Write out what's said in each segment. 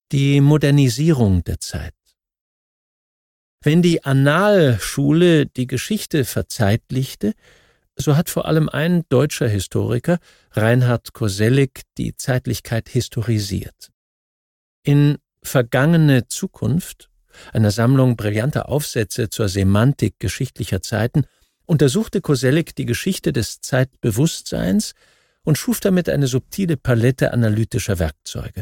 Die Modernisierung der Zeit. Wenn die Annalschule die Geschichte verzeitlichte, so hat vor allem ein deutscher Historiker, Reinhard Koselleck, die Zeitlichkeit historisiert. In »Vergangene Zukunft«, einer Sammlung brillanter Aufsätze zur Semantik geschichtlicher Zeiten, untersuchte Koselleck die Geschichte des Zeitbewusstseins und schuf damit eine subtile Palette analytischer Werkzeuge.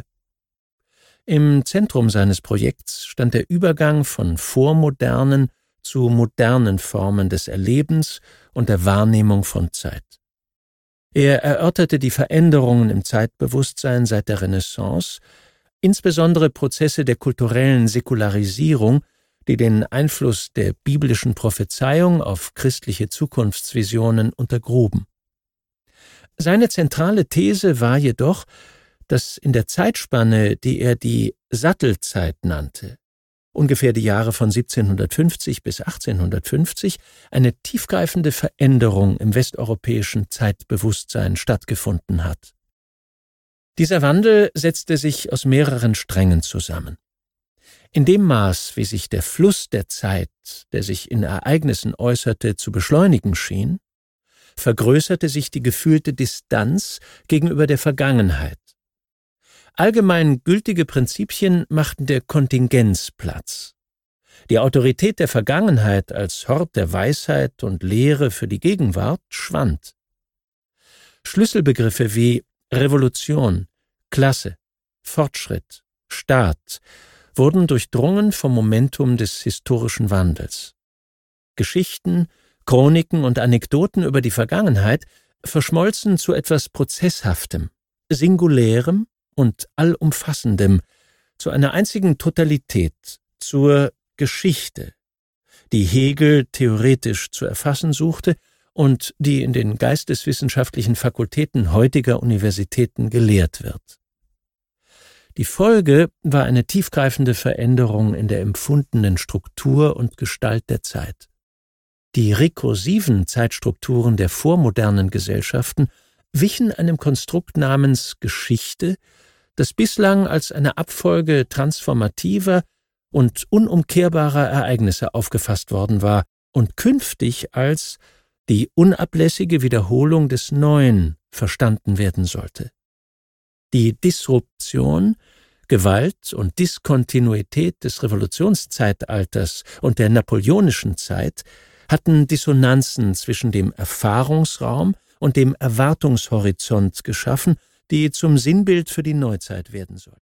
Im Zentrum seines Projekts stand der Übergang von vormodernen zu modernen Formen des Erlebens und der Wahrnehmung von Zeit. Er erörterte die Veränderungen im Zeitbewusstsein seit der Renaissance, insbesondere Prozesse der kulturellen Säkularisierung, die den Einfluss der biblischen Prophezeiung auf christliche Zukunftsvisionen untergruben. Seine zentrale These war jedoch, dass in der Zeitspanne, die er die Sattelzeit nannte, ungefähr die Jahre von 1750 bis 1850, eine tiefgreifende Veränderung im westeuropäischen Zeitbewusstsein stattgefunden hat. Dieser Wandel setzte sich aus mehreren Strängen zusammen. In dem Maß, wie sich der Fluss der Zeit, der sich in Ereignissen äußerte, zu beschleunigen schien, vergrößerte sich die gefühlte Distanz gegenüber der Vergangenheit. Allgemein gültige Prinzipien machten der Kontingenz Platz. Die Autorität der Vergangenheit als Hort der Weisheit und Lehre für die Gegenwart schwand. Schlüsselbegriffe wie Revolution, Klasse, Fortschritt, Staat wurden durchdrungen vom Momentum des historischen Wandels. Geschichten, Chroniken und Anekdoten über die Vergangenheit verschmolzen zu etwas Prozesshaftem, Singulärem und Allumfassendem, zu einer einzigen Totalität, zur Geschichte, die Hegel theoretisch zu erfassen suchte und die in den geisteswissenschaftlichen Fakultäten heutiger Universitäten gelehrt wird. Die Folge war eine tiefgreifende Veränderung in der empfundenen Struktur und Gestalt der Zeit. Die rekursiven Zeitstrukturen der vormodernen Gesellschaften wichen einem Konstrukt namens Geschichte, das bislang als eine Abfolge transformativer und unumkehrbarer Ereignisse aufgefasst worden war und künftig als die unablässige Wiederholung des Neuen verstanden werden sollte. Die Disruption, Gewalt und Diskontinuität des Revolutionszeitalters und der napoleonischen Zeit hatten Dissonanzen zwischen dem Erfahrungsraum und dem Erwartungshorizont geschaffen, die zum Sinnbild für die Neuzeit werden soll.